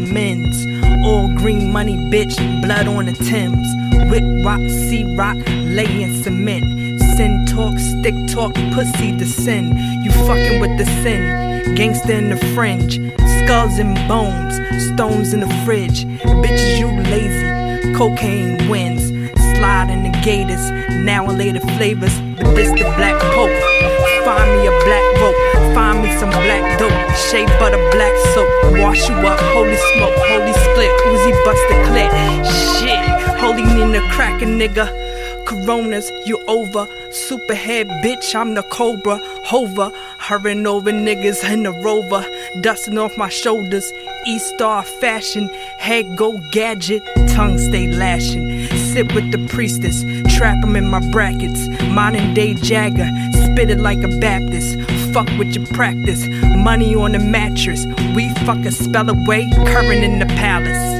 men's. All green money, bitch, blood on the Thames. Whip rock, see rock, lay in cement. Sin talk, stick talk, pussy to sin. You fucking with the sin, gangster in the fringe. Skulls and bones, stones in the fridge. Bitches, you lazy, cocaine wins. Slide in the gators, now and later flavors. But this the black pope. Find me a black rope, find me some black dope. Shea butter, black soap, wash you up. Holy smoke, holy split, Uzi bust the clip. Shit, holy Nina crack a nigga. Coronas, you over. Superhead bitch, I'm the Cobra. Hover, hurrying over niggas in the Rover. Dusting off my shoulders, E-Star fashion. Head go gadget, tongue stay lashing. Sit with the priestess, trap 'em in my brackets. Modern day Jagger, spit it like a Baptist. Fuck with your practice, money on the mattress. We fuck a spell away, current in the palace.